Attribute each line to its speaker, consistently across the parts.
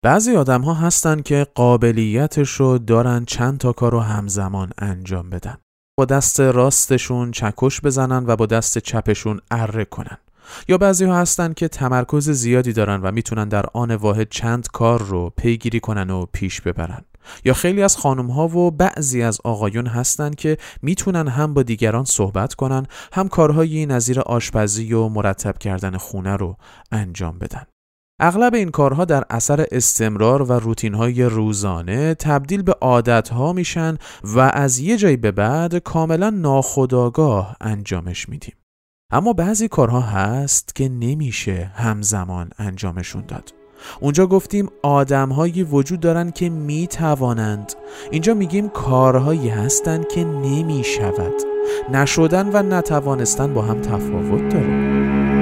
Speaker 1: بعضی آدم ها هستن که قابلیتشو دارن چند تا کارو همزمان انجام بدن. با دست راستشون چکش بزنن و با دست چپشون اره کنن. یا بعضی ها هستن که تمرکز زیادی دارن و میتونن در آن واحد چند کار رو پیگیری کنن و پیش ببرن. یا خیلی از خانم ها و بعضی از آقایون هستن که میتونن هم با دیگران صحبت کنن، هم کارهایی نظیر آشپزی و مرتب کردن خونه رو انجام بدن. اغلب این کارها در اثر استمرار و روتین‌های روزانه تبدیل به عادت‌ها میشن و از یه جایی به بعد کاملا ناخودآگاه انجامش میدیم. اما بعضی کارها هست که نمیشه همزمان انجامشون داد. اونجا گفتیم آدم‌هایی وجود دارن که میتوانند. اینجا میگیم کارهایی هستن که نمیشود. نشدن و نتوانستن با هم تفاوت داره.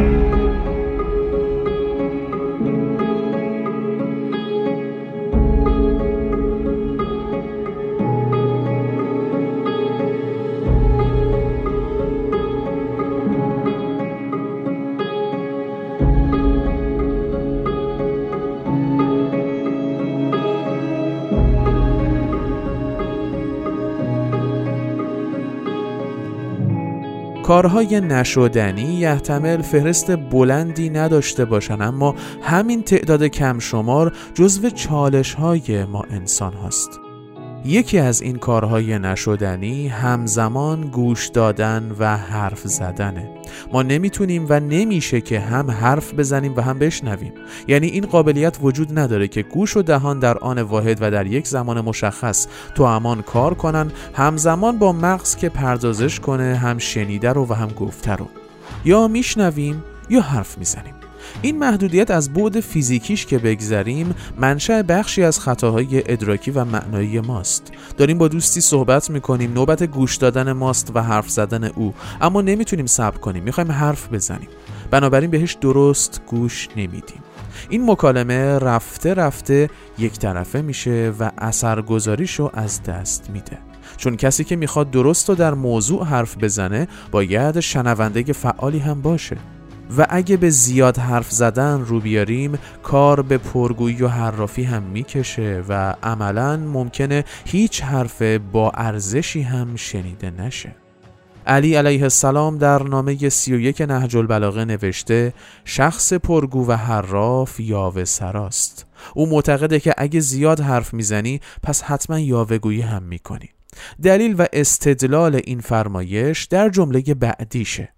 Speaker 1: کارهای نشدنی یحتمل فهرست بلندی نداشته باشن، اما همین تعداد کم شمار جزو چالش‌های ما انسان هاست. یکی از این کارهای نشدنی همزمان گوش دادن و حرف زدنه. ما نمیتونیم و نمیشه که هم حرف بزنیم و هم بشنویم. یعنی این قابلیت وجود نداره که گوش و دهان در آن واحد و در یک زمان مشخص تو همان کار کنن، همزمان با مغز که پردازش کنه هم شنیده رو و هم گفته رو. یا میشنویم یا حرف میزنیم. این محدودیت از بعد فیزیکیش که بگذریم منشأ بخشی از خطاهای ادراکی و معنایی ماست. داریم با دوستی صحبت میکنیم، نوبت گوش دادن ماست و حرف زدن او، اما نمیتونیم صبر کنیم، میخوایم حرف بزنیم، بنابراین بهش درست گوش نمیدیم. این مکالمه رفته رفته یک طرفه میشه و اثرگذاریشو از دست میده. چون کسی که میخواد درست و در موضوع حرف بزنه باید شنونده فعالی هم باشه. و اگه به زیاد حرف زدن رو بیاریم کار به پرگویی و حرافی هم میکشه و عملاً ممکنه هیچ حرف با ارزشی هم شنیده نشه. علی علیه السلام در نامه 31 نهج البلاغه نوشته شخص پرگو و حراف یاوه سراست. او معتقده که اگه زیاد حرف میزنی پس حتما یاوه‌گویی هم میکنی. دلیل و استدلال این فرمایش در جمله بعدیشه: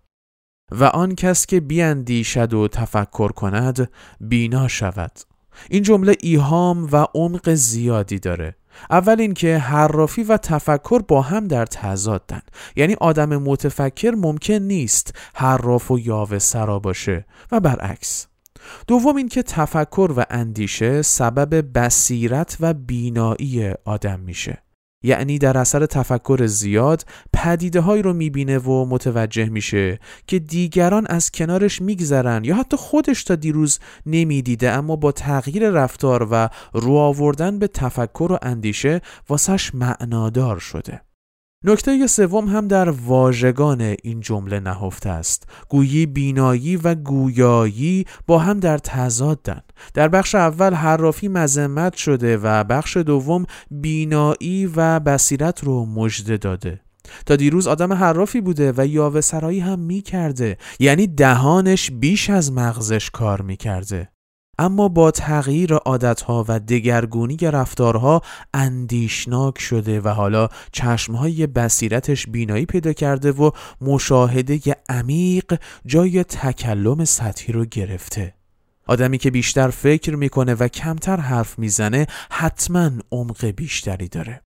Speaker 1: و آن کس که بیاندیشد و تفکر کند بینا شود. این جمله ایهام و عمق زیادی داره. اول این که حرافی و تفکر با هم در تضادن، یعنی آدم متفکر ممکن نیست حراف و یاوه سرا باشه و برعکس. دوم این که تفکر و اندیشه سبب بصیرت و بینایی آدم میشه، یعنی در اثر تفکر زیاد پدیده هایی رو میبینه و متوجه میشه که دیگران از کنارش میگذرن یا حتی خودش تا دیروز نمیدیده، اما با تغییر رفتار و رو آوردن به تفکر و اندیشه واسش معنادار شده. نکته سوم هم در واژگان این جمله نهفته است. گویی، بینایی و گویایی با هم در تضادن. در بخش اول حرافی مذمت شده و بخش دوم بینایی و بصیرت رو مژده داده. تا دیروز آدم حرافی بوده و یاوه سرایی هم می کرده، یعنی دهانش بیش از مغزش کار می کرده. اما با تغییر عادتها و دگرگونی رفتارها اندیشناک شده و حالا چشمهای بصیرتش بینایی پیدا کرده و مشاهده عمیق جای تکلم سطحی رو گرفته. آدمی که بیشتر فکر میکنه و کمتر حرف میزنه حتما عمق بیشتری داره.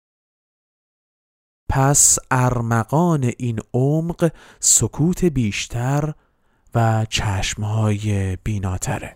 Speaker 1: پس ارمغان این عمق سکوت بیشتر و چشمهای بیناتره.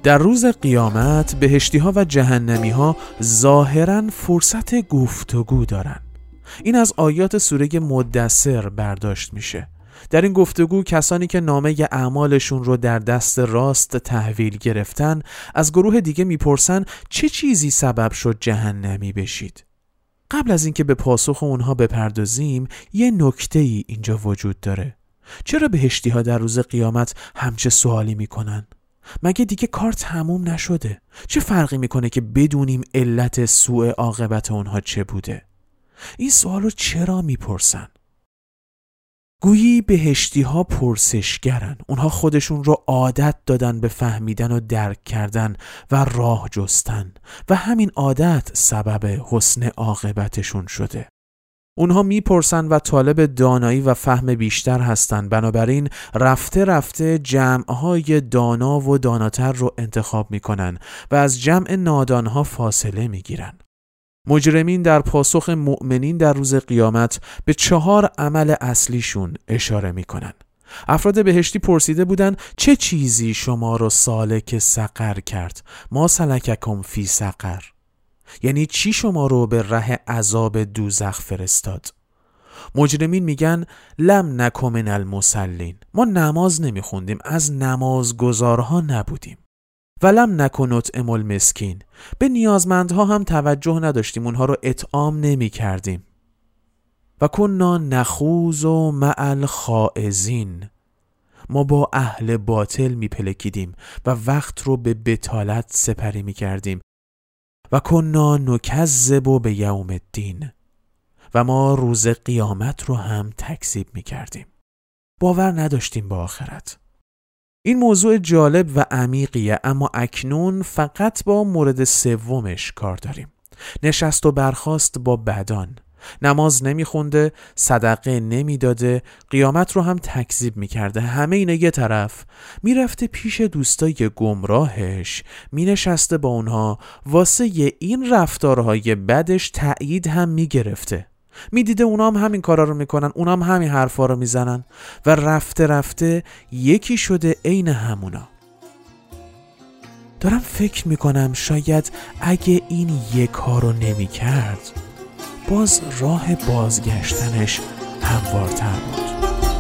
Speaker 1: در روز قیامت بهشتی ها و جهنمی ها ظاهراً فرصت گفتگو دارن. این از آیات سوره مدثر برداشت میشه. در این گفتگو کسانی که نامه اعمالشون رو در دست راست تحویل گرفتن از گروه دیگه میپرسن چه چیزی سبب شد جهنمی بشید. قبل از اینکه به پاسخ اونها بپردازیم یه نکته‌ای اینجا وجود داره. چرا بهشتی ها در روز قیامت همچه سوالی میکنن؟ مگه دیگه کار تموم نشده؟ چه فرقی میکنه که بدونیم علت سوء عاقبت اونها چه بوده؟ این سوالو چرا میپرسن؟ گویی بهشتی ها پرسشگرن. اونها خودشون رو عادت دادن به فهمیدن و درک کردن و راه جستن و همین عادت سبب حسن عاقبتشون شده. اونها میپرسن و طالب دانایی و فهم بیشتر هستن، بنابراین رفته رفته جمعهای دانا و داناتر رو انتخاب میکنن و از جمع نادانها فاصله میگیرن. مجرمین در پاسخ مؤمنین در روز قیامت به 4 عمل اصلیشون اشاره میکنن. افراد بهشتی پرسیده بودن چه چیزی شما رو سالک سقر کرد؟ ما سلککم فی سقر. یعنی چی شما رو به ره عذاب دوزخ فرستاد؟ مجرمین میگن لم نکن من المصلین. ما نماز نمیخوندیم، از نمازگزارها نبودیم. ولم نکن نطعم المسکین. به نیازمندها هم توجه نداشتیم، اونها رو اطعام نمی کردیم. و کنا نخوض مع الخائضین. ما با اهل باطل می پلکیدیم و وقت رو به بطالت سپری می کردیم. و کنا نکذب بیوم الدین. و ما روز قیامت رو هم تکذیب می کردیم. باور نداشتیم به آخرت. این موضوع جالب و عمیقیه، اما اکنون فقط با مورد سومش کار داریم. نشست و برخاست با بدان. نماز نمیخونده، صدقه نمیداده، قیامت رو هم تکذیب میکرده. همه اینه یه طرف میرفته پیش دوستای گمراهش، مینشسته با اونها، واسه این رفتارهای بدش تأیید هم میگرفته. میدیده اونا هم همین کارا رو میکنن، اونا هم همین حرفا رو میزنن و رفته رفته یکی شده عین همونا. دارم فکر میکنم شاید اگه این یک کارو نمیکرد باز راه بازگشتنش هموارتر بود.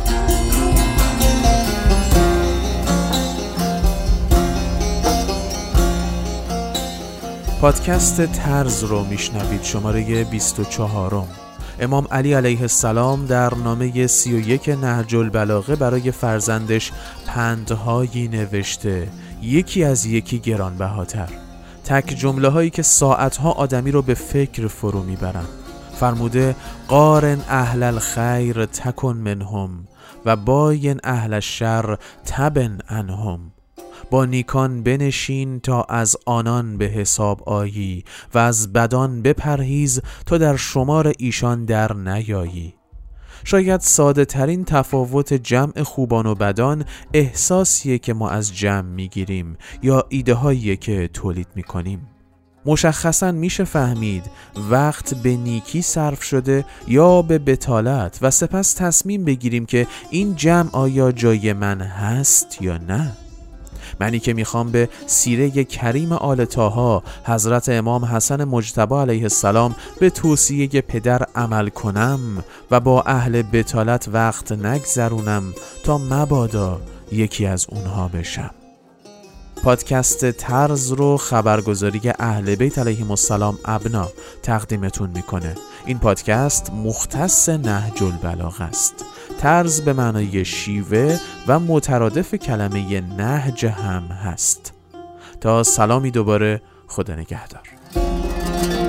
Speaker 1: پادکست طرز رو میشنوید، شماره 24. امام علی علیه السلام در نامه 31 نهج البلاغه برای فرزندش پندهایی نوشته، یکی از یکی گرانبهاتر. تک جمله هایی که ساعتها آدمی رو به فکر فرو میبرن. فرموده قارن اهل الخیر تکن منهم و باین اهل الشر تبن عنهم. با نیکان بنشین تا از آنان به حساب آیی و از بدان بپرهیز تا در شمار ایشان در نیایی. شاید ساده ترین تفاوت جمع خوبان و بدان احساسیه که ما از جمع میگیریم یا ایده هاییه که تولید میکنیم. مشخصاً میشه فهمید وقت به نیکی صرف شده یا به بطالت و سپس تصمیم بگیریم که این جمع آیا جای من هست یا نه. منی که میخوام به سیره کریم آل طاها حضرت امام حسن مجتبی علیه السلام به توصیه پدر عمل کنم و با اهل بطالت وقت نگذرونم تا مبادا یکی از اونها بشم. پادکست طرز رو خبرگزاری اهل بیت علیهم السلام ابنا تقدیمتون میکنه. این پادکست مختص نهج البلاغه است. طرز به معنای شیوه و مترادف کلمه نهج هم هست. تا سلامی دوباره، خدا نگهدار.